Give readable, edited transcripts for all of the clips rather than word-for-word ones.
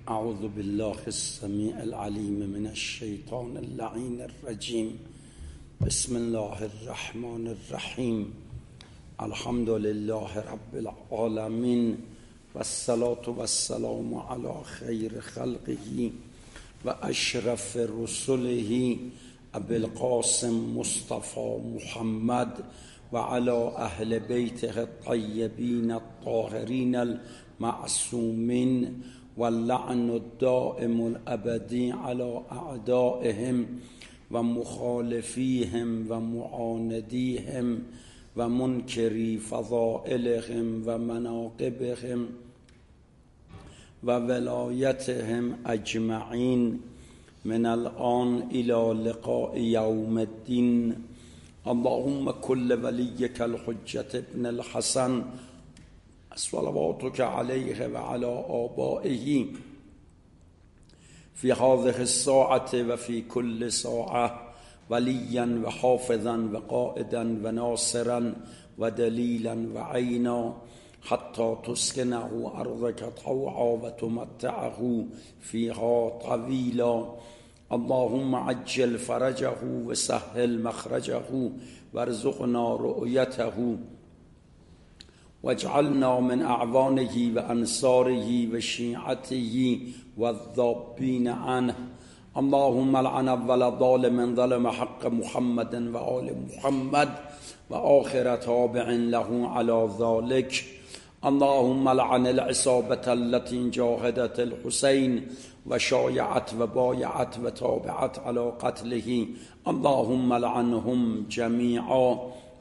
اعوذ بالله السمیع العلیم من الشیطان اللعین الرجیم. بسم الله الرحمن الرحیم. الحمد لله رب العالمین و الصلاة و السلام علی خیر خلقه و اشرف رسله ابی القاسم مصطفى محمد و علی اهل بیته الطیبین الطاهرین المعصومین واللعن الدائم الابدی علی اعدائهم و مخالفیهم و معاندیهم و منکری فضائلهم و مناقبهم و ولایتهم اجمعین من الان الى لقاء یوم الدین. اللهم كل وليك الحجة ابن الحسن صلواتك عليه وعلى آبائه في هذه الساعة وفي كل ساعة وليا وحافظا وقائدا وناصرا ودليلا وعينا حتى تسكنه أرضك طوعا وتمتعه فيها طويلا. اللهم عجل فرجه وسهل مخرجه وارزقنا رؤيته واجعلنا من اعوانه وانصاره وشيعته والذابين عنه. اللهم لعن اول ظالم ظلم حق محمد وآل محمد وآخر تابع له على ذلك. اللهم لعن العصابة التي جاهدت الحسين وشايعت وبايعت وتابعت على قتله. اللهم لعنهم جميعا.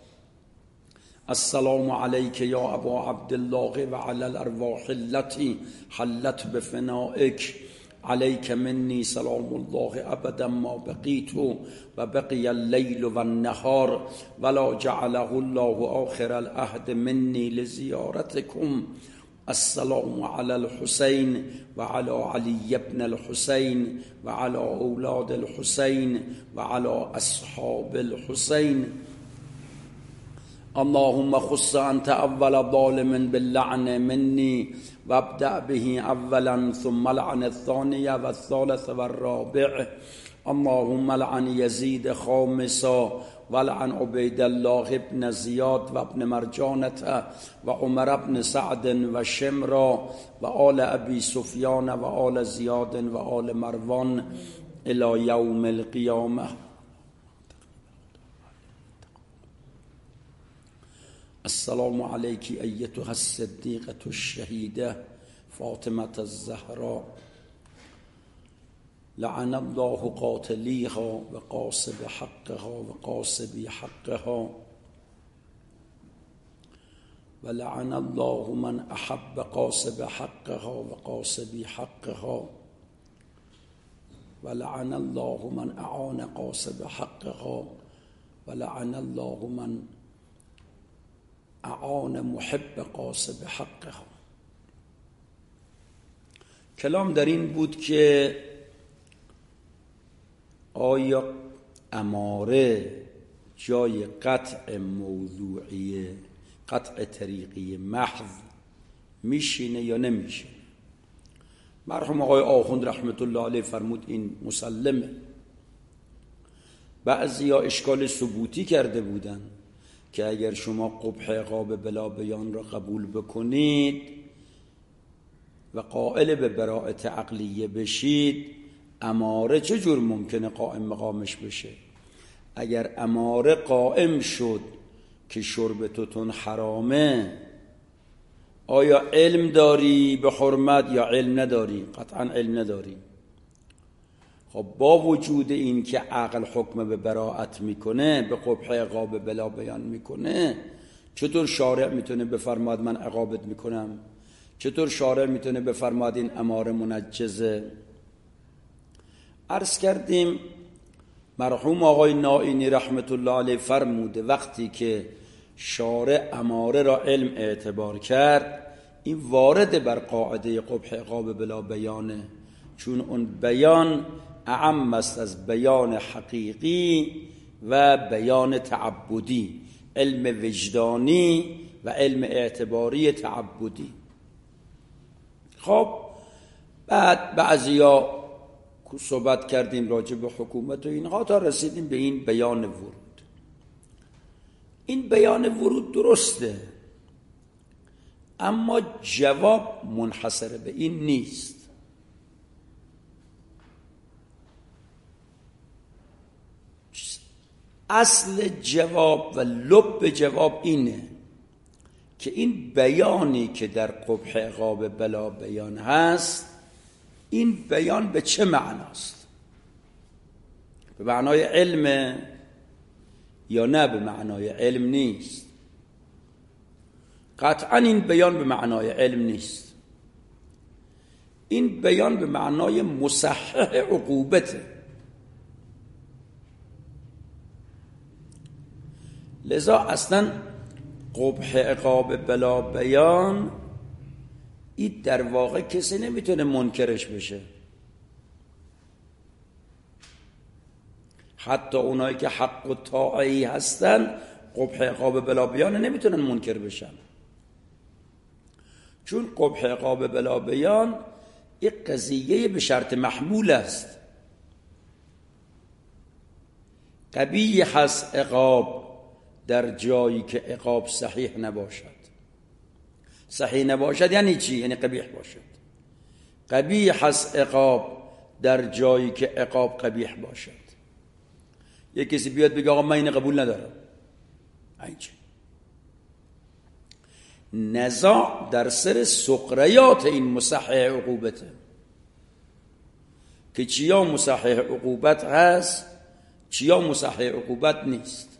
السلام عليك يا أبا عبد الله وعلى الأرواح التي حلت بفنائك. عليك مني سلام الله أبدا ما بقيت وبقي الليل والنهار ولا جعله الله آخر العهد مني لزيارتكم. السلام على الحسين وعلى علي بن الحسين وعلى أولاد الحسين وعلى أصحاب الحسين. اللهم خص أنت أول ظالم باللعن مني وابدأ به أولا ثم لعن الثاني والثالث والرابع. اللهم لعن يزيد خامسا ولعن عبيد الله بن زياد وابن مرجانة وعمر بن سعد وشمرا وآل أبي سفيان وآل زياد وآل مروان إلى يوم القيامة. السلام عليك أيتها الصديقة الشهيدة فاطمة الزهراء. لعن الله قاتليها وقاصب حقها وقاصبي حقها ولعن الله من أحب قاصب حقها وقاصبي حقها ولعن الله من أعان قاصب حقها ولعن الله من اعان محب قاصب حقها. کلام در این بود که آیا اماره جای قطع موضوعی قطع طریقی محض میشینه یا نمیشینه؟ مرحوم آقای آخوند رحمت الله علیه فرمود این مسلمه. بعضیا اشکال ثبوتی کرده بودن که اگر شما قبح عقاب بلا بیان را قبول بکنید و قائل به براءت عقلیه بشید، اماره چجور ممکنه قائم مقامش بشه؟ اگر اماره قائم شد که شرب توتون حرامه، آیا علم داری به حرمت یا علم نداری؟ قطعا علم نداری. خب با وجود این که عقل حکم به براءت میکنه، به قبح عقاب بلا بیان میکنه، چطور شارع میتونه بفرماد من عقابت میکنم؟ چطور شارع میتونه بفرماد این اماره منجزه؟ عرض کردیم مرحوم آقای نائینی رحمت الله علیه فرموده وقتی که شارع اماره را علم اعتبار کرد، این وارد بر قاعده قبح عقاب بلا بیانه، چون اون بیان اعم است از بیان حقیقی و بیان تعبدی، علم وجدانی و علم اعتباری تعبدی. خب بعد بعضیا صحبت کردیم راجع به حکومت و اینها تا رسیدیم به این بیان ورود. این بیان ورود درسته، اما جواب منحصر به این نیست. اصل جواب و لب جواب اینه که این بیانی که در قبح عقاب بلا بیان هست، این بیان به چه معناست؟ به معنای علم یا نه به معنای علم نیست؟ قطعا این بیان به معنای علم نیست. این بیان به معنای مصحح عقوبته. لذا اصلا قبح عقاب بلا بیان این در واقع کسی نمیتونه منکرش بشه. حتی اونایی که حق و طاعی هستن قبح عقاب بلا بیان نمیتونن منکر بشن، چون قبح عقاب بلا بیان یک قضیه به شرط محمول است. قبیح هست عقاب در جایی که عقاب صحیح نباشد. صحیح نباشد یعنی چی؟ یعنی قبیح باشد. قبیح هست عقاب در جایی که عقاب قبیح باشد. یک کسی بیاد بگه آقا من این قبول ندارم، اینچه نزاع در سر سقریات این مصحح عقوبته که چیا مصحح عقوبت هست چیا مصحح عقوبت نیست.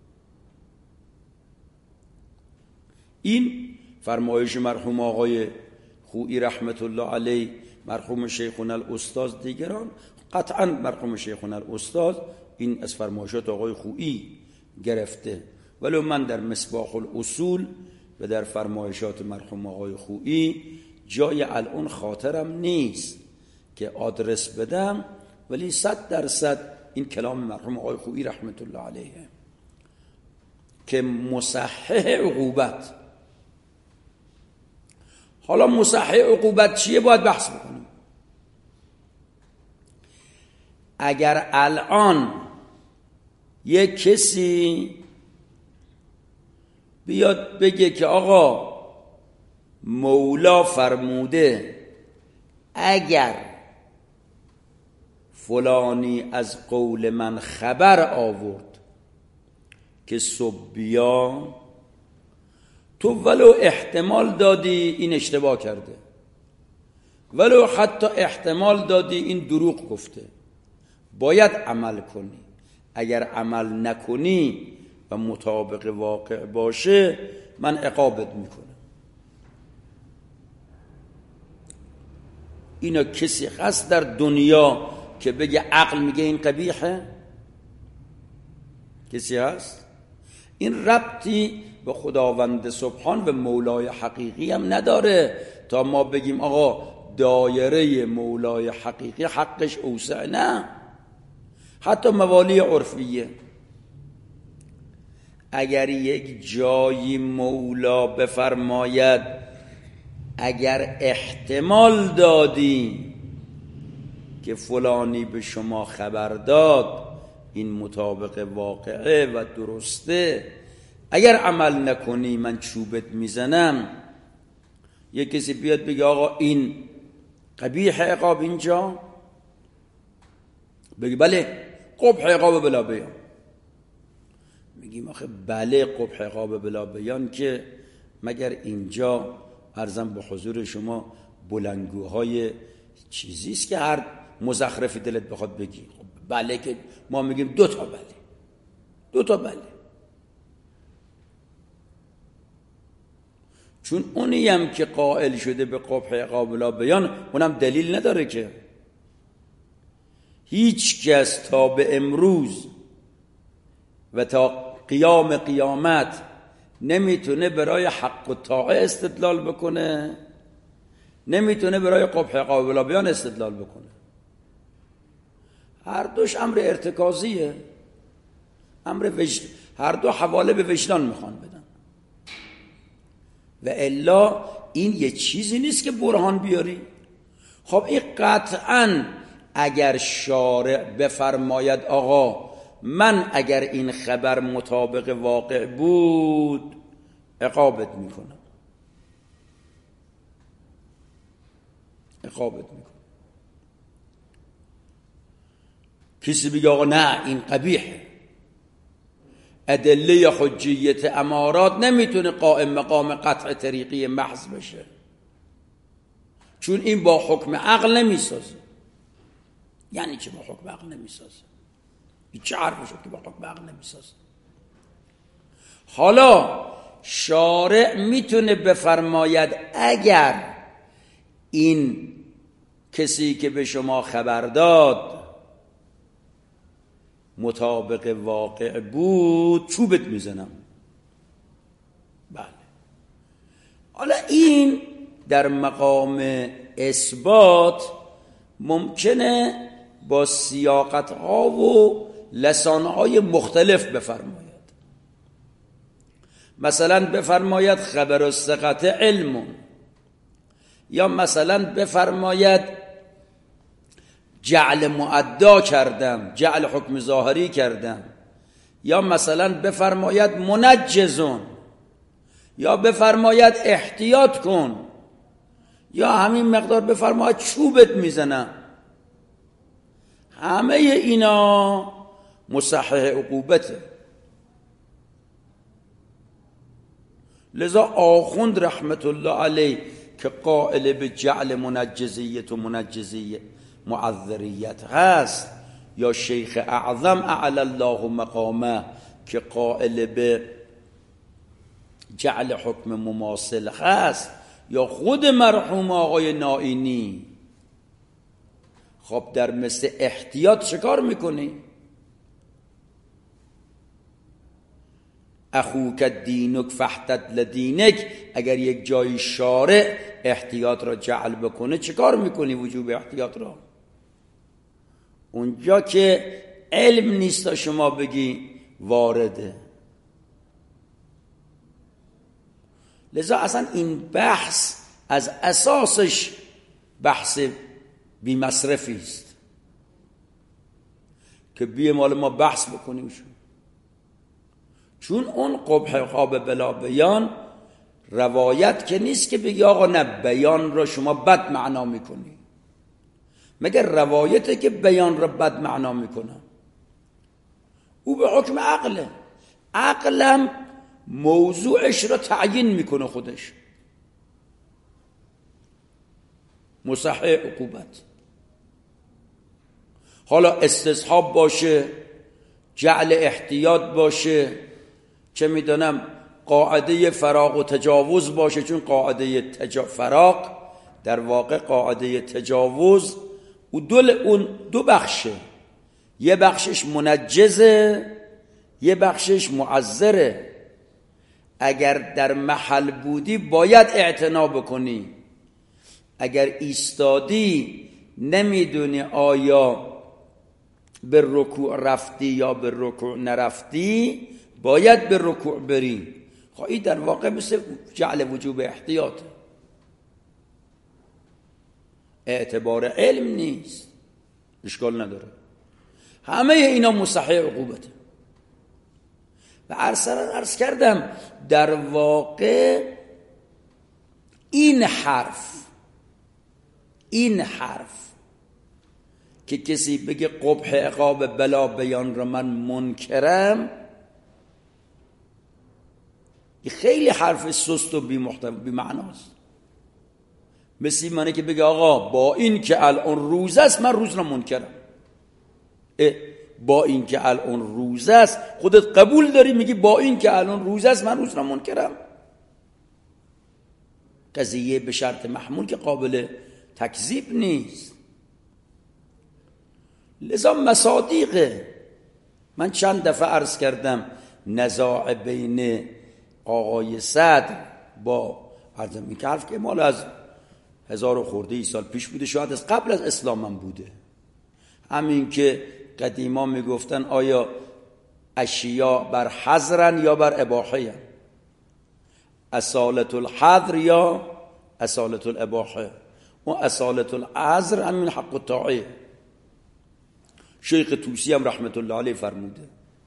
این فرمایش مرحوم آقای خویی رحمت الله علیه، مرحوم شیخنا الاستاذ، دیگران. قطعا مرحوم شیخنا الاستاذ این از فرمایشات آقای خویی گرفته، ولی من در مصباح الاصول و در فرمایشات مرحوم آقای خویی جای الان خاطرم نیست که آدرس بدم، ولی 100% این کلام مرحوم آقای خویی رحمت الله علیه که مصحح عقوبت. حالا مصحح عقوبت چیه باید بحث بکنیم. اگر الان یک کسی بیاد بگه که آقا مولا فرموده اگر فلانی از قول من خبر آورد که صبح بیا، تو ولو احتمال دادی این اشتباه کرده، ولو حتی احتمال دادی این دروغ گفته، باید عمل کنی. اگر عمل نکنی و مطابق واقع باشه من عقابت میکنم. اینا کسی هست در دنیا که بگه عقل میگه این قبیحه؟ کسی هست؟ این ربطی به خداوند سبحان و مولای حقیقی هم نداره تا ما بگیم آقا دایره مولای حقیقی حقش اوسع. نه، حتی موالی عرفیه. اگر یک جایی مولا بفرماید اگر احتمال دادی که فلانی به شما خبر داد این مطابق واقعه و درسته، اگر عمل نکنی من چوبت میزنم. یک کسی بیاد بگه آقا این قبیح عقاب اینجا، بگی بله قبح عقاب بلا بیان. میگیم آخه بله قبح عقاب بلا بیان که مگر اینجا عرضم به حضور شما بلندگوهای چیزیست که هر مزخرفی دلت بخواد بگی. خب بله که ما میگیم دو تا بله. چون اونی هم که قائل شده به قبح عقاب بلا بیان اونم دلیل نداره که. هیچ کس تا به امروز و تا قیام قیامت نمیتونه برای حق و طاعه استدلال بکنه، نمیتونه برای قبح عقاب بلا بیان استدلال بکنه. هر دوش امر ارتکازیه، هر دو حواله به وجدان میخوان بدن. و الا این یه چیزی نیست که برهان بیاری. خب این قطعاً اگر شارع بفرماید آقا من اگر این خبر مطابق واقع بود عقابت میکنم، کسی بگه آقا نه این قبیحه، ادله حجیت امارات نمیتونه قائم مقام قطع طریقی محض بشه، چون این با حکم عقل نمیسازه. یعنی چه با حکم عقل نمیسازه؟ این چه حرف شد که با حکم عقل نمیسازه؟ حالا شارع میتونه بفرماید اگر این کسی که به شما خبر داد مطابق واقع بود چوبت میزنم. بله. حالا این در مقام اثبات ممکنه با سیاقت‌ها و لسان‌های مختلف بفرماید. مثلا بفرماید خبر الثقة علم، یا مثلا بفرماید جعل معدا کردم، جعل حکم ظاهری کردم، یا مثلا بفرماید منجزون، یا بفرماید احتیاط کن، یا همین مقدار بفرماید چوبت میزنم. همه اینا مصحح عقوبته. لذا آخوند رحمت الله علیه که قائل به جعل منجزیت و منجزیه معذریت هست، یا شیخ اعظم اعلی الله مقامه که قائل به جعل حکم مماثل هست، یا خود مرحوم آقای نائینی، خب در مثل احتیاط چکار میکنی؟ اخوک دینک فاحتد لدینک، اگر یک جای شارع احتیاط را جعل بکنه چکار میکنی وجوب احتیاط را؟ اونجا که علم نیست تا شما بگی وارده. لذا اصلا این بحث از اساسش بحث بی مصرفی است که بیه مال ما بحث بکنیم چون اون قبح عقاب بلا بیان روایت که نیست که بگی آقا نه بیان را شما بد معنا میکنی، مگر روایته که بیان را بد معنا میکنه؟ او به حکم عقله، عقلم موضوعش را تعیین میکنه خودش. مصحح عقوبت، حالا استصحاب باشه، جعل احتیاط باشه، چه میدونم قاعده فراق و تجاوز باشه، چون قاعده فراق در واقع قاعده تجاوز اون دو بخشه، یه بخشش منجزه یه بخشش معذره. اگر در محل بودی باید اعتنا بکنی، اگر ایستادی نمیدونی آیا به رکوع رفتی یا به رکوع نرفتی، باید به رکوع بری. خواهی در واقع مثل جعل وجوب احتیاط، اعتبار علم نیست، اشکال نداره. همه اینا مصحح عقوبته. و عرض کردم در واقع این حرف که کسی بگه قبح عقاب بلا بیان را من منکرم، خیلی حرف سست و بی معناست. مثل منه که بگه آقا با این که الان روز است من روز را منکرم. با این که الان روز است خودت قبول داری میگی با این که الان روز است من روز را منکرم؟ قضیه به شرط محمول که قابل تکذیب نیست. لذا مصادیقه. من چند دفعه عرض کردم نزاع بین آقای صدر با عرضم این که حرف که مال از 1000 خورده سال پیش بوده، شاید از قبل از اسلام هم بوده. همین که قدیما میگفتن آیا اشیا بر حظرن یا بر اباحه، اصالت الحظر یا اصالت الاباحه. و اصالت العذر همین حق الطاعه. شیخ طوسی هم رحمت الله علیه فرموده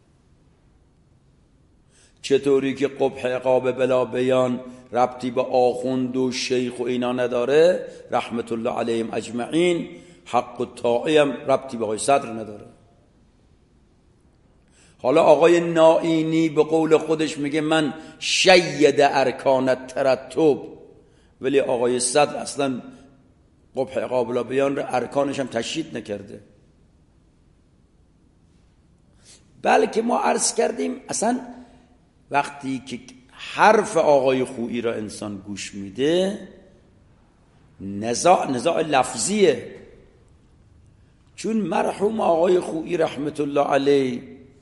چطوری که قبح عقاب بلا بیان ربطی به آخوند و شیخ و اینا نداره، رحمت الله علیهم اجمعین حق الطاعه هم ربطی به آقای صدر نداره. حالا آقای نائینی به قول خودش میگه من شید ارکان الترتب، ولی آقای صدر اصلا قبح عقاب بلا بیان رو ارکانش هم تشدید نکرده. بلکه ما عرض کردیم اصلا وقتی که حرف آقای خویی را انسان گوش میده نزاع لفظیه، چون مرحوم آقای خویی رحمت الله علیه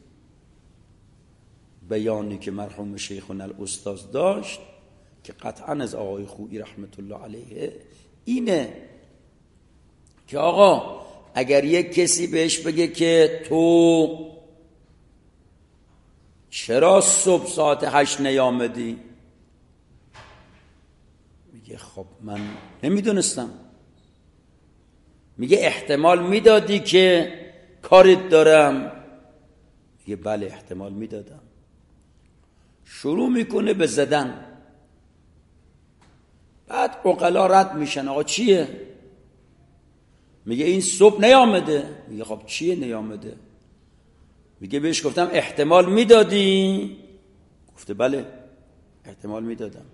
بیانی که مرحوم شیخنا الاستاذ داشت که قطعا از آقای خویی رحمت الله علیه اینه که آقا اگر یک کسی بهش بگه که تو چرا صبح ساعت 8 نیامدی؟ میگه خب من نمیدونستم. میگه احتمال میدادی که کارت دارم؟ میگه بله احتمال میدادم. شروع میکنه به زدن. بعد عقلا رد میشن آقا چیه؟ میگه این صبح نیامده. میگه خب چیه نیامده؟ میگه بهش گفتم احتمال میدادی؟ گفته بله احتمال میدادم.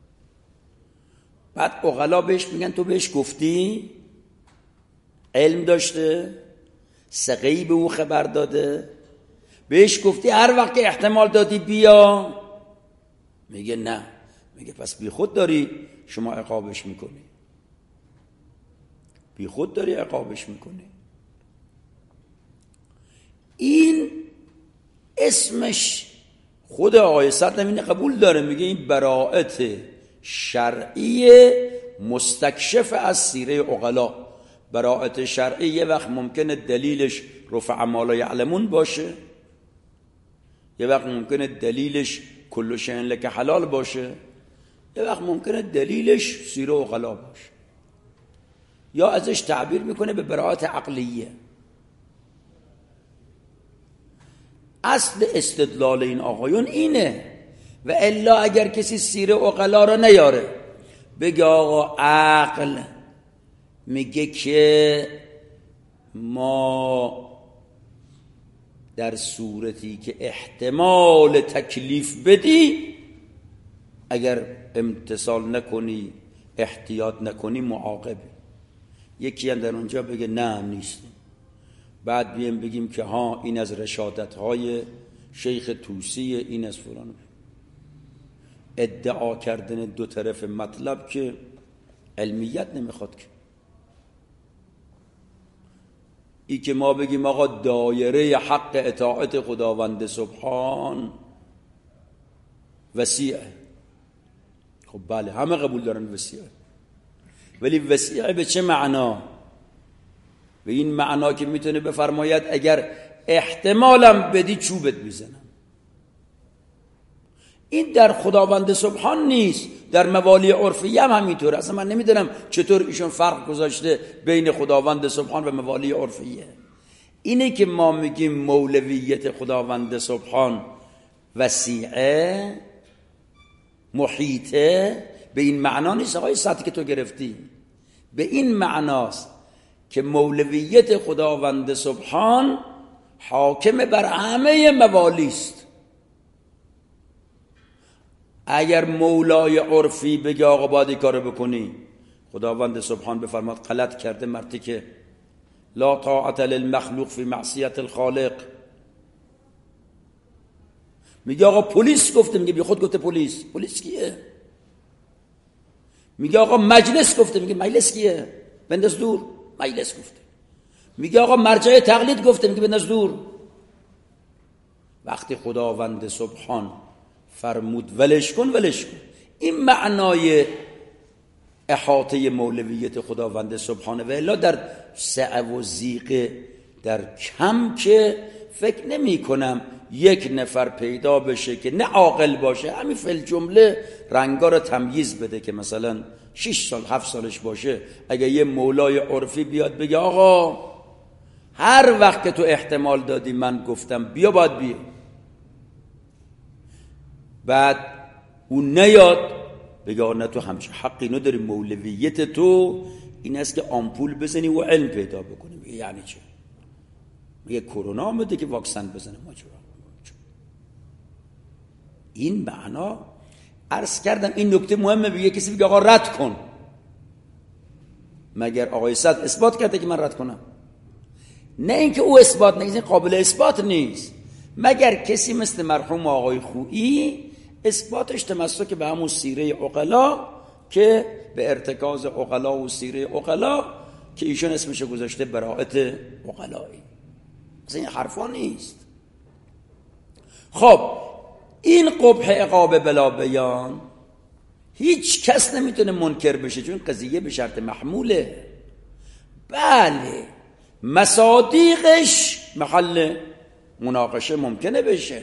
بعد عقلا بهش میگن تو بهش گفتی؟ علم داشته؟ سقی به او خبر داده؟ بهش گفتی هر وقت که احتمال دادی بیا؟ میگه نه. میگه پس بی خود داری شما عقابش میکنی، بی خود داری عقابش میکنی. این اسمش خود آقای صدر اینو قبول داره، میگه این براءت شرعی مستکشف از سیره عقلا. براءت شرعی یه وقت ممکنه دلیلش رفع ما لا یعلمون باشه، یه وقت ممکنه دلیلش کل شیء لک حلال باشه، یه وقت ممکنه دلیلش سیره عقلا باشه، یا ازش تعبیر میکنه به براءت عقلیه. اصل استدلال این آقایون اینه. و الا اگر کسی سیره عقلا رو نیاره بگه آقا عقل میگه که ما در صورتی که احتمال تکلیف بدی اگر امتثال نکنی احتیاط نکنی معاقبی. یکی هم در اونجا بگه نه نیست، بعد بیایم بگیم که ها این از رشادت‌های شیخ طوسی، این از فلان. ادعا کردن دو طرف مطلب که علمیت نمیخواد که ای که ما بگیم آقا دایره حق اطاعت خداوند سبحان وسیعه. خب بله همه قبول دارن وسیعه، ولی وسیعه به چه معنا؟ به این معنا که میتونه بفرماید اگر احتمالم بدی چوبت میزنم. این در خداوند سبحان نیست، در موالی عرفی هم همینطوره. اصلا من نمیدونم چطور ایشون فرق گذاشته بین خداوند سبحان و موالی عرفیه. اینه که ما میگیم مولویت خداوند سبحان وسیعه محیطه، به این معنا نیست آقای سطحی که تو گرفتی. به این معناست که مولویت خداوند سبحان حاکم بر همه موالی است. اگر مولای عرفی بگه آقا باید این کارو بکنی، خداوند سبحان بفرماد غلط کرده مردی که لا طاعت للمخلوق فی معصیت الخالق. میگه آقا پلیس گفته، میگه بی خود گفته پلیس. پلیس کیه؟ میگه آقا مجلس گفته، میگه مجلس کیه؟ بنداز دور. مجلس گفته. میگه آقا مرجع تقلید گفته، میگه بنداز دور. وقتی خداوند سبحان فرمود ولش کن ولش کن. این معنای احاطه مولویت خداوند سبحانه. و الا در سعه و ضیق در کم که فکر نمی کنم یک نفر پیدا بشه که نه عاقل باشه، همین فی الجمله رنگا رو تمییز بده، که مثلا 6 سال 7 سالش باشه، اگه یه مولای عرفی بیاد بگه آقا هر وقت که تو احتمال دادی من گفتم بیا، باید بیا، بعد اون نیاد بگه نه تو همچه حقی نداری، مولویت تو این است که آمپول بزنی و علم پیدا بکنی. میگه یعنی چه؟ میگه کرونا آمده که واکسن بزنه. ماجرا این معنا عرض کردم. این نکته مهمه. بگه کسی بگه آقا رد کن، مگر آقای صد اثبات کرده که من رد کنم؟ نه اینکه او اثبات نکنه، قابل اثبات نیست، مگر کسی مثل مرحوم آقای خویی اثباتش تمسک به همون سیره عقلا که به ارتکاز عقلا و سیره عقلا که ایشون اسمش گذاشته براءت عقلایی. مثلا این حرفا نیست. خب این قبح عقاب بلا بیان هیچ کس نمیتونه منکر بشه، چون قضیه به شرط محموله. بله مصادیقش محل مناقشه ممکنه بشه،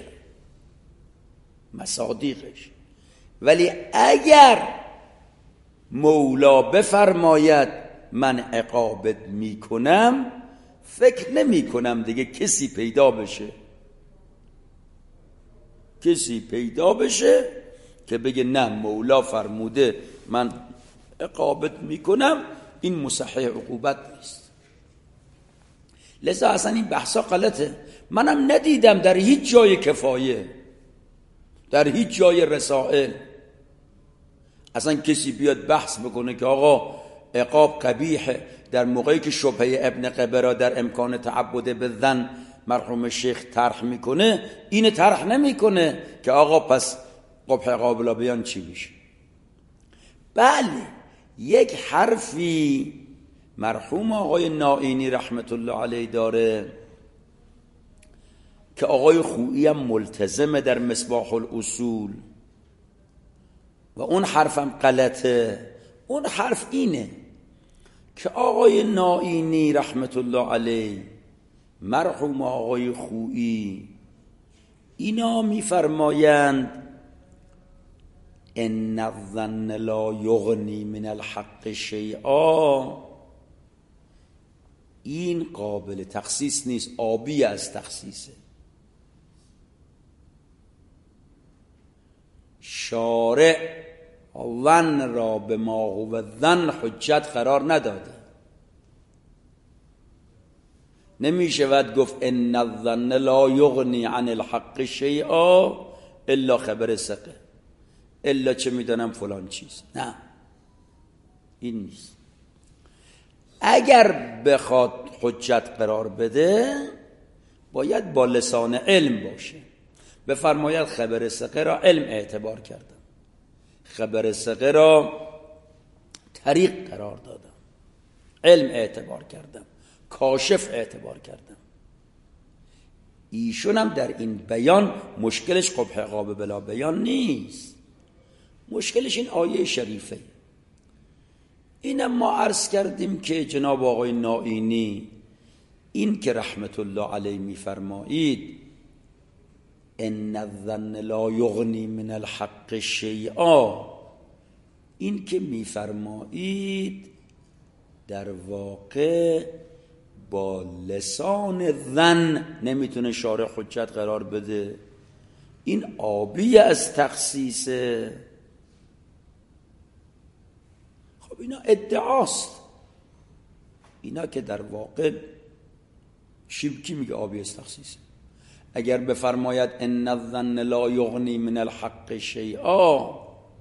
مصادیقش، ولی اگر مولا بفرماید من عقابت میکنم، فکر نمی کنم دیگه کسی پیدا بشه که بگه نه مولا فرموده من عقابت میکنم، این مصحح عقوبت نیست. لذا اصلا این بحثا غلطه. منم ندیدم در هیچ جای کفایه، در هیچ جای رسائل اصلا کسی بیاد بحث بکنه که آقا عقاب قبیحه در موقعی که شبهه ابن قبرا در امکان تعبد به ظن مرحوم شیخ طرح میکنه، این طرح نمیکنه که آقا پس قبح عقاب بلا بیان چی میشه. بله یک حرفی مرحوم آقای نائینی رحمت الله علیه داره که آقای خویی هم ملتزمه در مصباح الاصول و اون حرفم غلطه. اون حرف اینه که آقای نائینی رحمت الله علیه، مرحوم آقای خویی، اینا میفرمایند ان الظن لا یغنی من الحق شیئا. این قابل تخصیص نیست، آبی از تخصیصه. شارع ظن را به ما هو ظن حجت قرار نداده. نمیشه ود گفت ان الظن لا یغنی عن الحق شیئا الا خبر ثقه، الا چه میدانم فلان چیز. نه این نیست. اگر بخواد حجت قرار بده باید با لسان علم باشه. بفرماید خبر ثقه را علم اعتبار کردم، خبر ثقه را طریق قرار دادم، علم اعتبار کردم، کاشف اعتبار کردم. ایشون هم در این بیان مشکلش قبح عقاب بلا بیان نیست، مشکلش این آیه شریفه. اینم ما عرض کردیم که جناب آقای نائینی این که رحمت الله علیه میفرمایید ان الظن لا یغنی من الحق شیئا، این که میفرمایید در واقع با لسان ظن نمیتونه شارع حجت قرار بده. این آبی از تخصیصه. خب اینا ادعاست، اینا که در واقع کی میگه آبی از تخصیصه؟ اگر بفرماید ان الظن لا یغنی من الحق شیئا،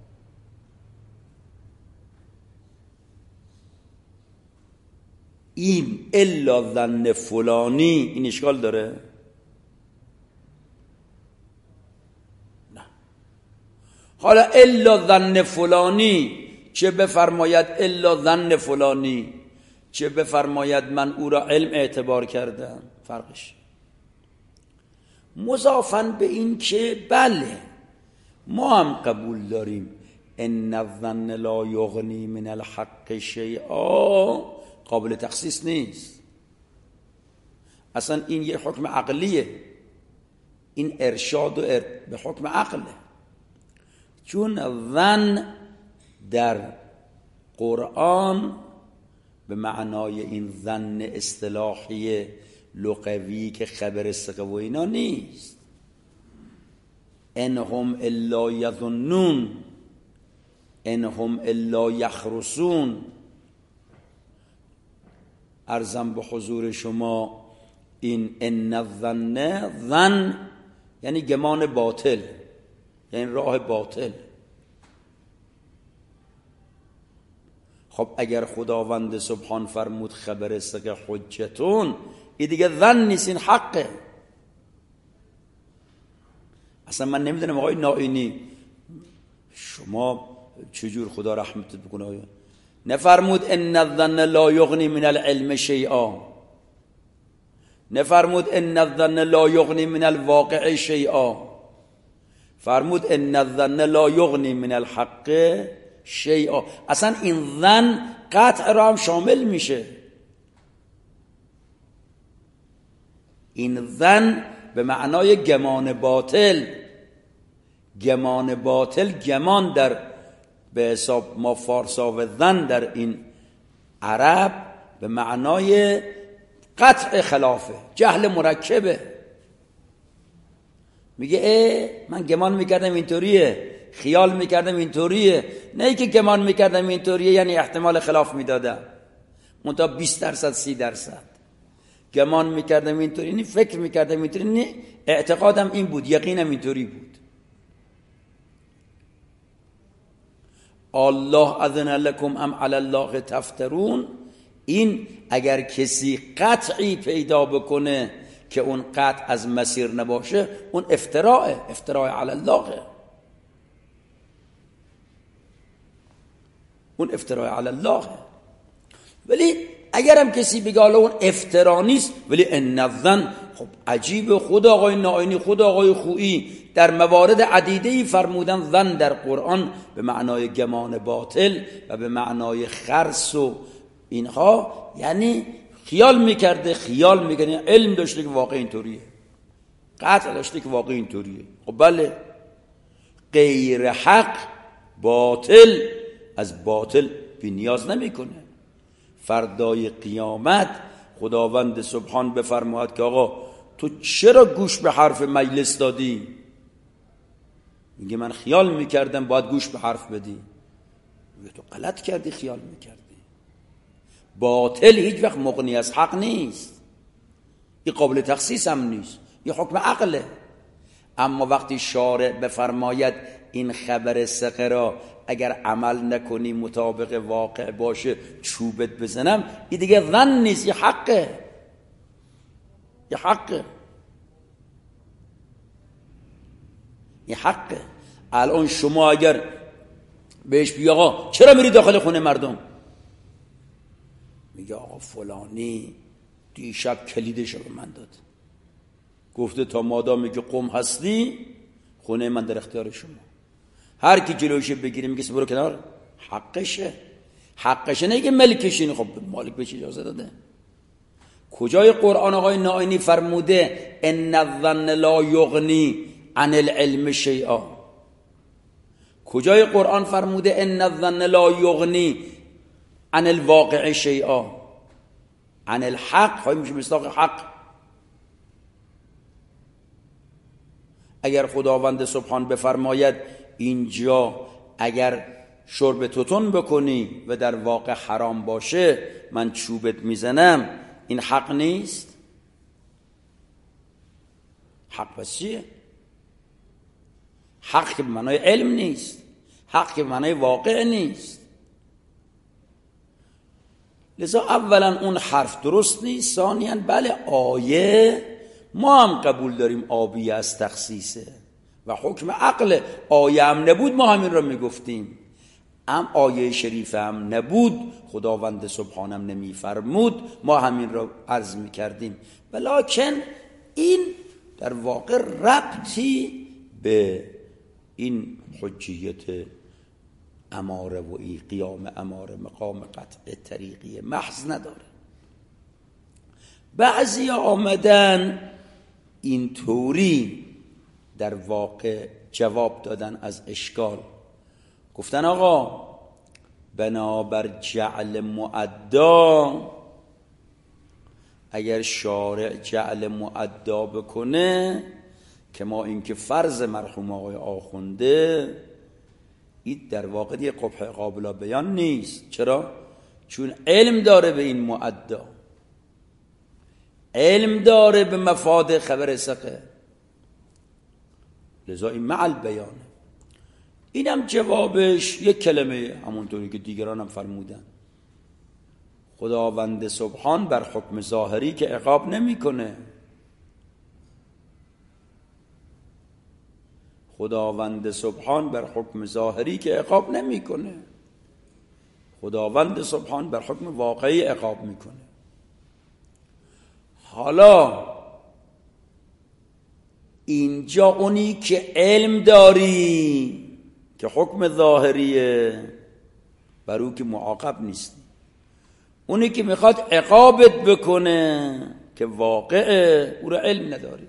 این الا ظن فلانی، این اشکال داره؟ نه. حالا الا ظن فلانی، چه بفرماید الا ظن فلانی، چه بفرماید من او را علم اعتبار کردم، فرقش. مضافاً به این که بله ما هم قبول داریم ان الظن لا یغنی من الحق شیئا قابل تخصیص نیست. اصلا این یه حکم عقلیه، این ارشاد به حکم عقله، چون ظن در قرآن به معنای این ظن اصطلاحی لغوی که خبر ثقه و اینا نیست. انهم الا یظنون انهم الا یخرصون. عرضم به حضور شما این ان الظن، ظن یعنی گمان باطل، یعنی راه باطل. خب اگر خداوند سبحان فرمود خبر ثقه حجتون، این دیگه ظن نیست، این حقه. اصلا من نمیدونم آقای نائینی شما چجور خدا رحمت بکنه، نفرمود ان الظن لا یغنی من العلم شیئا، نفرمود ان الظن لا یغنی من الواقع شیئا، فرمود ان الظن لا یغنی من الحق شیئا. اصلا این ظن قطع را هم شامل میشه. این ظن به معنای گمان باطل، گمان باطل، گمان در به حساب ما فارسا و ظن در این عرب به معنای قطع خلافه، جهل مرکبه. میگه من گمان میکردم اینطوریه، خیال میکردم اینطوریه، نه ای که گمان میکردم اینطوریه یعنی احتمال خلاف میدادم منتها 20% 30%. گمان میکردم اینطوری یعنی فکر میکردم اینطوری، نه اعتقادم این بود، یقینم اینطوری بود. الله اذن لكم ام علی الله تفترون. این اگر کسی قطعی پیدا بکنه که اون قطع از مسیر نباشه، اون افتراء علی الله، اون افتراء علی الله. ولی اگرم کسی بگه حالا اون افترا نیست ولی ان الظن، خب عجیب، خود آقای نائینی خود آقای خویی در موارد عدیده‌ای فرمودن ظن در قرآن به معنای گمان باطل و به معنای خرس و اینها، یعنی خیال میکرده علم داشته که واقع اینطوریه، قطع داشته که واقع اینطوریه. خب بله، غیر حق باطل از باطل بی نیاز نمیکنه. فردای قیامت خداوند سبحان بفرماید که آقا تو چرا گوش به حرف مجلس دادی؟ میگه من خیال میکردم باید گوش به حرف بدی. میگه تو غلط کردی، خیال میکردی. باطل هیچ وقت مغنی از حق نیست، این قابل تخصیص هم نیست، این حکم عقله. اما وقتی شارع بفرماید این خبر ثقه را اگر عمل نکنی مطابق واقع باشه چوبت بزنم، این دیگه ظن نیست، این حقه، این حقه، این حقه. الان شما اگر بهش بگی آقا چرا میری داخل خونه مردم، میگه آقا فلانی دیشب کلیدشو به من داد، گفته تا مادام میگه قم هستی خونه من در اختیار شما، هر کی جلوش بگیره میگه برو کنار. حقشه نه که ملکشین. خب مالک بهش اجازه داده؟ کجای قرآن آقای نائینی فرموده ان الظن لا یغنی عن العلم شیئا؟ کجای قرآن فرموده ان الظن لا یغنی عن الواقع شیئا؟ عن الحق خواهی میشه مصداق حق. اگر خداوند سبحان بفرماید اینجا اگر شرب توتون بکنی و در واقع حرام باشه من چوبت میزنم، این حق نیست؟ حق پس چیه؟ حق که به معنای علم نیست، حق که به معنای واقع نیست. لذا اولا اون حرف درست نیست، ثانیاً بله آیه ما هم قبول داریم آبی از تخصیصه و حکم عقل. آیه هم نبود ما همین را میگفتیم، آیه شریف هم نبود خداوند سبحانم نمیفرمود ما همین را عرض میکردیم. ولیکن این در واقع ربطی به این حجیت اماره و ای قیام اماره مقام قطع طریقی محض نداره. بعضی آمدن این طوری در واقع جواب دادن از اشکال. گفتن آقا بنابر جعل مؤدا، اگر شارع جعل مؤدا بکنه که ما این که فرض مرحوم آقای آخونده، این در واقع یه قبح قابل بیان نیست. چرا؟ چون علم داره به این مؤدا، علم داره به مفاد خبر ثقه، لذا این مع البیانه. اینم جوابش یک کلمه، همونطوری که دیگران هم فرمودن. خداوند سبحان بر حکم ظاهری که عقاب نمی کنه، خداوند سبحان بر حکم ظاهری که عقاب نمی کنه، خداوند سبحان بر حکم واقعی عقاب می کنه. حالا اینجا اونی که علم داری که حکم ظاهریه، بر او که معاقب نیست. اونی که میخواد عقابت بکنه که واقعه، او را علم نداری.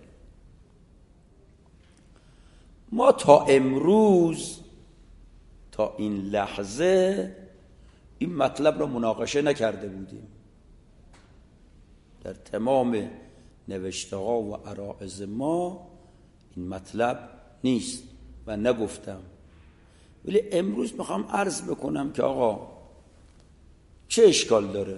ما تا امروز، تا این لحظه این مطلب را مناقشه نکرده بودیم. در تمام نوشته ها و عرائض ما این مطلب نیست و نگفتم. ولی امروز میخوام عرض بکنم که آقا چه اشکال داره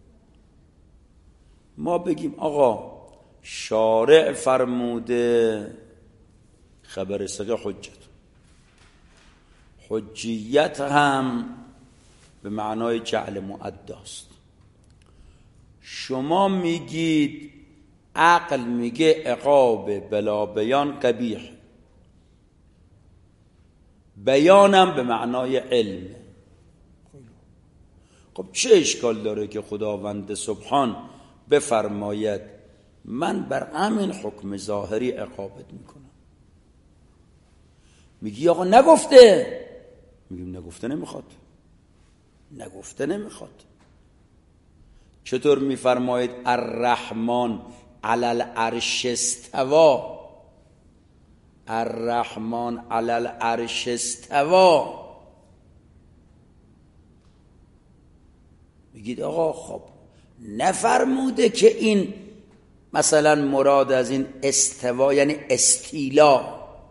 ما بگیم آقا شارع فرموده خبر ثقه حجیت هم به معنای جعل مؤداست. شما میگید عقل میگه عقاب بلا بیان قبیح، بیانم به معنای علم. خب چه اشکال داره که خداوند سبحان بفرماید من بر همین حکم ظاهری عقابت میکنم؟ میگی آقا نگفته. میگیم نگفته نمیخواد. چطور میفرماید الرحمن علی العرش استوى؟ الرحمن علی العرش استوى. میگید آقا خب نفرموده که این مثلا مراد از این استوا یعنی استیلا،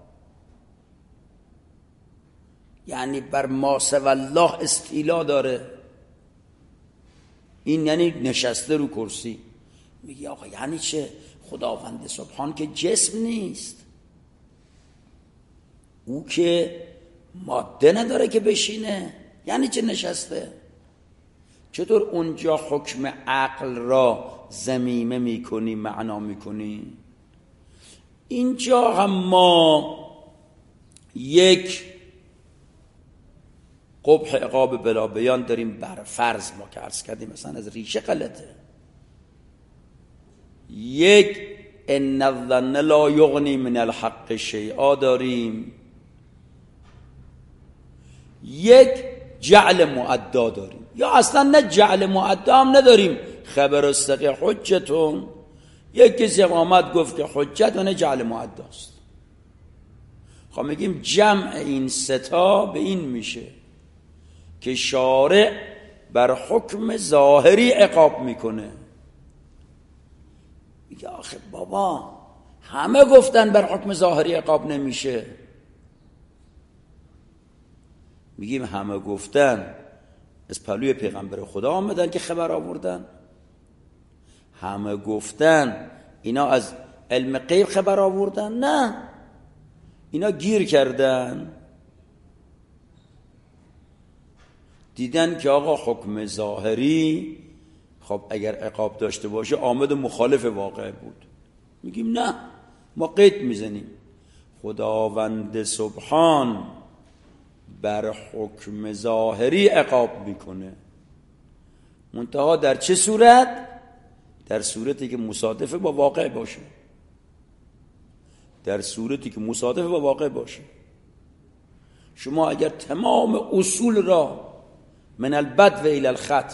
یعنی بر ما سوی الله استیلا داره، این یعنی نشسته رو کرسی. میگی آقا یعنی چه؟ خداوند سبحان که جسم نیست، او که ماده نداره که بشینه، یعنی چه نشسته؟ چطور اونجا حکم عقل را ضمیمه میکنی، معنا میکنی؟ اینجا هم ما یک قبح عقاب بلا بیان داریم بر فرض، ما که عرض کردیم مثلا از ریشه غلطه. یک ان الظن لا یغنی من الحق شیئا داریم، یک جعل مؤدا داریم، یا اصلا نه جعل مؤدا هم نداریم. خبر الثقه حجتون، یک کسی آمد گفت که حجت و نه جعل مؤداست. خب میگیم جمع این ستا به این میشه که شارع بر حکم ظاهری عقاب میکنه. میگه آخه بابا همه گفتن بر حکم ظاهری عقاب نمیشه. میگیم همه گفتن از پلوی پیغمبر خدا آمدن که خبر آوردن، همه گفتن اینا از علم غیب خبر آوردن؟ نه، اینا گیر کردن، دیدن که آقا حکم ظاهری خب اگر عقاب داشته باشه آمد مخالف واقع بود. میگیم نه، ما قید میزنیم خداوند سبحان بر حکم ظاهری عقاب میکنه، منتها در چه صورت؟ در صورتی که مصادف با واقع باشه، در صورتی که مصادف با واقع باشه. شما اگر تمام اصول را من البدء الی الختم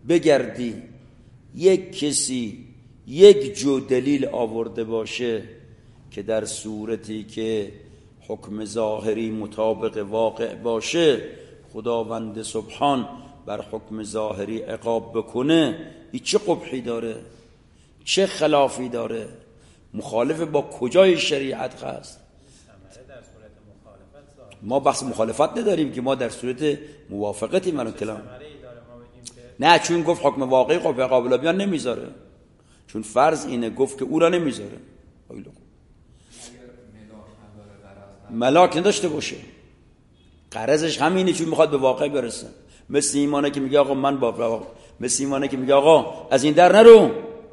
بگردی، یک کسی یک جو دلیل آورده باشه که در صورتی که حکم ظاهری مطابق واقع باشه خداوند سبحان بر حکم ظاهری عقاب بکنه، این چه قبحی داره؟ چه خلافی داره؟ مخالف با کجای شریعت هست؟ ما بحث مخالفت نداریم که، ما در صورت موافقتی منو کلام. نه، چون گفت حکم واقعی قبح قابل بیان نمیذاره، چون فرض اینه گفت که او را نمیذاره. ملاک نداشته باشه، غرضش همینه، چون میخواد به واقع برسه. مثل ایمانه که میگه آقا من مثل ایمانه که میگه آقا از این در نرو،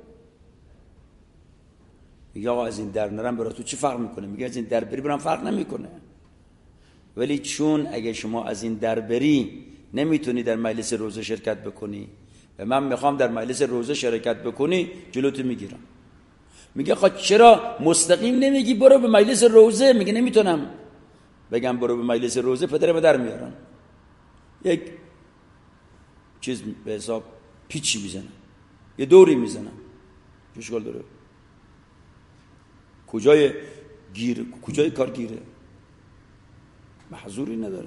میگه آقا از این در نرم برای تو چی فرق میکنه؟ میگه از این در بری برام فرق نمیکنه. ولی چون اگه شما از این در بری نمیتونی در مجلس روزه شرکت بکنی و من میخوام در مجلس روزه شرکت بکنی، جلوتو میگیرم. میگه خب چرا مستقیم نمیگی برو به مجلس روزه؟ میگه نمیتونم بگم برو به مجلس روزه، پدرم در میارم، یک چیز به حساب پیچی میزنم، یه دوری میزنم، چه اشکال داره؟ کجای کار گیره؟ محظوری نداره.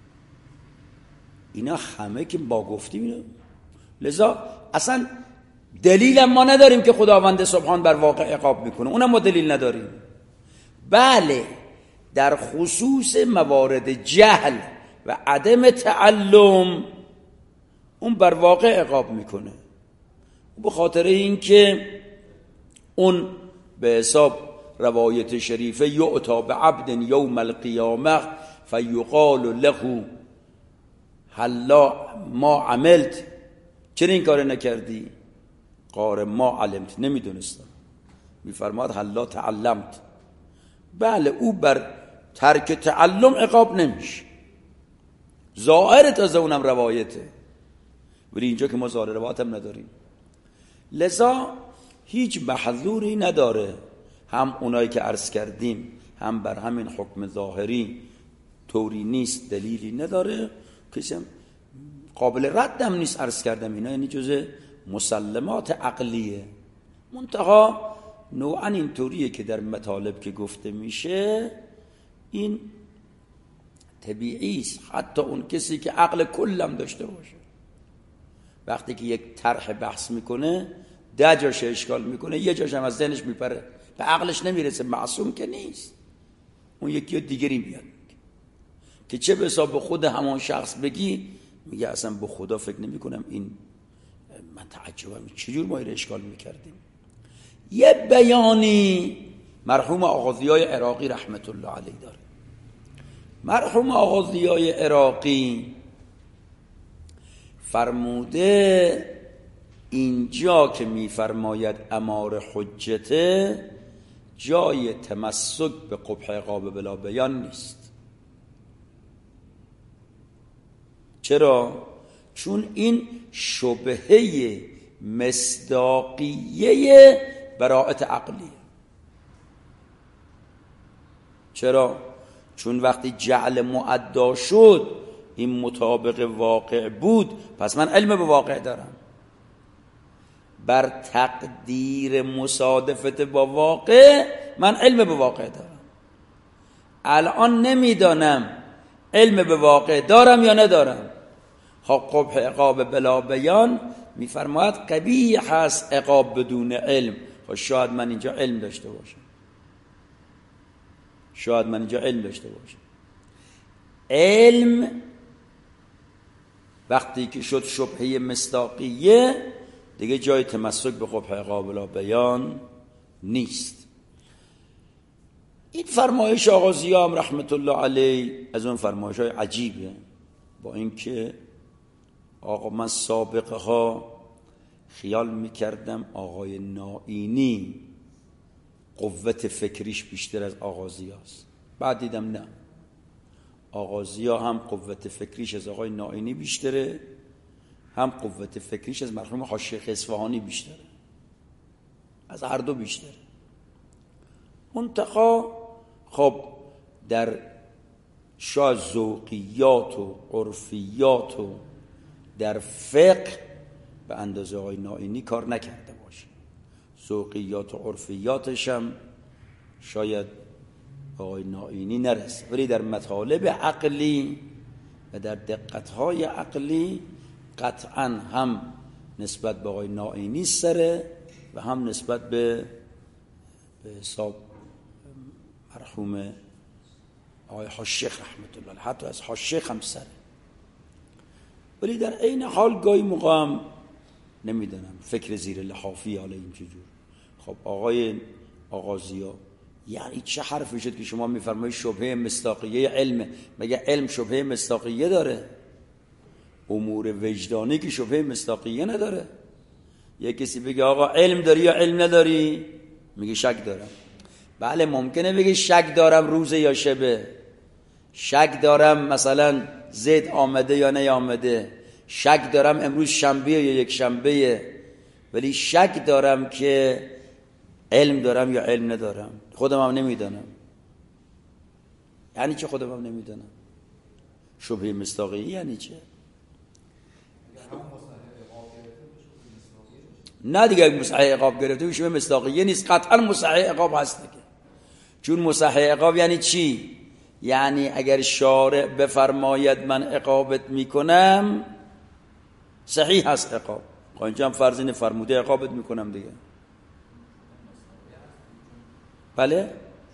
اینا همه که با گفتیم اینا. لذا اصلا دلیل ما نداریم که خداوند سبحان بر واقع عقاب میکنه، اونم ما دلیل نداریم. بله در خصوص موارد جهل و عدم تعلم اون بر واقع عقاب میکنه، به خاطر اینکه اون به حساب روایت شریفه یعطا بعبد یوم القیامه فیقال له هلا ما عملت، چرا این کار نکردی؟ قال ما علمت، نمیدونستم. میفرماد هلا تعلمت. بله او بر ترک تعلم عقاب نمیشه، ظاهر تازه اونم روایته، ولی اینجا که ما ظاهر روایت هم نداریم، لذا هیچ محظوری نداره. هم اونایی که عرض کردیم هم بر همین حکم ظاهری طوری نیست، دلیلی نداره، کسی هم قابل ردم نیست. عرض کردم اینا یعنی جزء مسلمات عقلیه، منتها نوعا این طوریه که در مطالب که گفته میشه این طبیعی است. حتی اون کسی که عقل کلم داشته باشه وقتی که یک طرح بحث میکنه 10 جاش اشکال میکنه، یه جاش هم از ذهنش میپره، به عقلش نمیرسه، معصوم که نیست. اون یکی دیگری میاد که چه بسا به خود همان شخص بگی میگه اصلا به خدا فکر نمی کنم این، من تعجبم چجور ما این اشکال میکردیم. یه بیانی مرحوم آقا ضیای عراقی رحمت الله علیه داره. مرحوم آقا ضیای عراقی فرموده اینجا که میفرماید امار حجته جای تمسک به قبح عقاب بلا بیان نیست. چرا؟ چون این شبهه مصداقیه براءت عقلیه. چرا؟ چون وقتی جعل معدا شد این مطابق واقع بود، پس من علم به واقع دارم. بر تقدیر مصادفت با واقع من علم به واقع دارم. الان نمیدانم علم به واقع دارم یا ندارم. قبح عقاب بلا بیان میفرماید قبیح هست عقاب بدون علم. شاید من اینجا علم داشته باشم، شاید من اینجا علم داشته باشم. علم وقتی که شد شبهه مصداقیه دیگه جای تمسک به قبح عقاب بلا بیان نیست. این فرمایش آقا ضیا هم رحمت الله علیه از اون فرمایش های عجیبه، با اینکه آقا من سابقه ها خیال میکردم آقای نائینی قوت فکریش بیشتر از آقا ضیاست، بعد دیدم نه، آقا ضیا هم قوت فکریش از آقای نائینی بیشتره، هم قوت فکریش از مرحوم حاج شیخ اصفهانی بیشتره، از هر دو بیشتره. منتها خب در شاید ذوقیات و عرفیات و در فقه به اندازه آقای نائینی کار نکرده باشه. ذوقیات و عرفیاتش هم شاید آقای نائینی نرسه، ولی در مطالب عقلی و در دقت‌های عقلی قطعاً هم نسبت به آقای نائینی سره و هم نسبت به حساب مرحوم آقای حاج‌شیخ رحمت الله علیه، حتی از حاج‌شیخ هم سره. ولی در عین حال گاهی موقع هم نمیدونم فکر زیر لحافی حالا این چجور. خب آقای آغازیا، یعنی چه حرفی شد که شما میفرمایید شبهه مصداقیه علم؟ مگه علم شبهه مصداقیه داره؟ امور وجدانی که شبهه مصداقیه نداره. یه کسی بگه آقا علم داری یا علم نداری؟ میگه شک دارم. بله ممکنه بگه شک دارم روزه یا شبه، شک دارم مثلا زید آمده یا نیامده، شک دارم امروز شنبه یا یک شنبه، ولی شک دارم که علم دارم یا علم ندارم. خودم هم نمیدانم. یعنی چه خودم هم نمیدانم؟ شبهه مصداقیه یعنی چه؟ نه دیگه مصحح عقاب گرفته شبهه مصداقیه نیست، قطعا مصحح عقاب هست دیگه. چون مصحح عقاب یعنی چی؟ یعنی اگر شارع بفرماید من عقابت میکنم صحیح هست عقاب. اینجا هم فرض فرموده عقابت میکنم دیگه. بله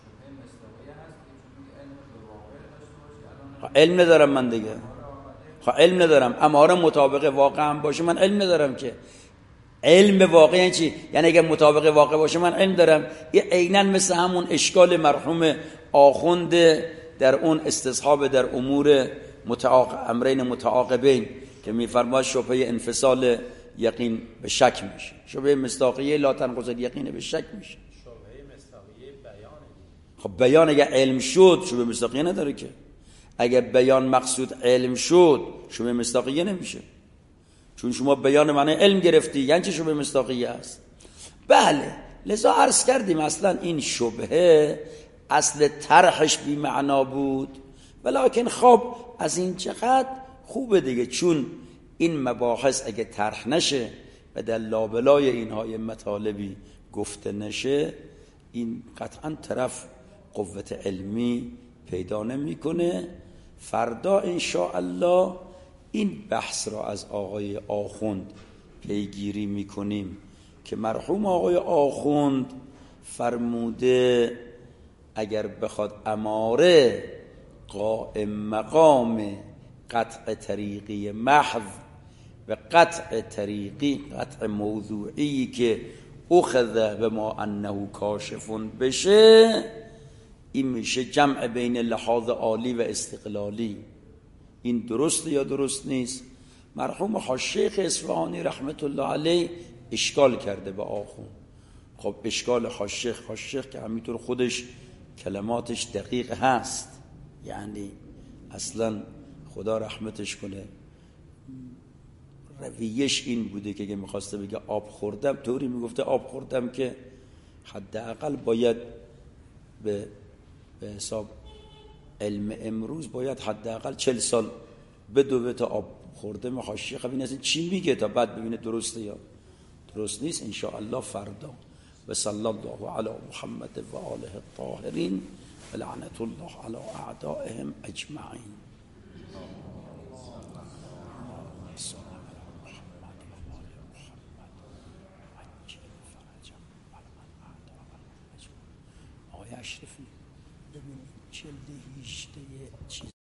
علم ندارم من دیگه. علم ندارم، اماره مطابق واقع هم باشه من علم ندارم که. علم به واقع یعنی چی؟ یعنی اگه مطابق واقع باشه من علم دارم. یه عیناً مثل همون اشکال مرحوم آخوند در اون استصحاب در امور امرین متعاقبین که میفرماید شبهه انفصال یقین به شک میشه، شبهه مصداقیه لا تنقض الیقین به شک میشه. شبهه مصداقیه بیانه. خب بیان اگه علم شد شبهه مصداقیه نداره که. اگه بیان مقصود علم شد شبهه مصداقیه نمیشه، چون شما بیان معنی علم گرفتی، یعنی چه شبهه مصداقیه است. بله لذا عرض کردیم اصلا این شبهه اصل طرحش بی معنا بود، ولیکن خب از این چقدر خوبه دیگه، چون این مباحث اگه طرح نشه و در لابلای اینهای مطالبی گفته نشه، این قطعا طرف قوت علمی پیدا نمیکنه. فردا انشاءالله این بحث را از آقای آخوند پیگیری میکنیم که مرحوم آقای آخوند فرموده اگر بخواد اماره قائم مقام قطع طریقی محض و قطع طریقی قطع موضوعی که اخذ به ما انه کاشفون بشه، این میشه جمع بین لحاظ عالی و استقلالی. این درسته یا درست نیست؟ مرحوم حاج‌شیخ اصفهانی رحمت الله علیه اشکال کرده به آخوند. خب اشکال حاج‌شیخ که همینطور خودش کلماتش دقیق هست، یعنی اصلا خدا رحمتش کنه رویش این بوده که اگه میخواسته بگه آب خوردم طوری میگفته آب خوردم که حداقل باید به حساب علم امروز باید حداقل 40 سال بدوه تا آب خورده. حاج‌شیخ ببین اصلا چی میگه تا بعد ببینه درسته یا درست نیست. ان شاء الله فردا. و صلی الله علی محمد و آله الطاهرین و لعنت الله علی اعدائهم اجمعین. آقای اشرفی ببینید 18 چیز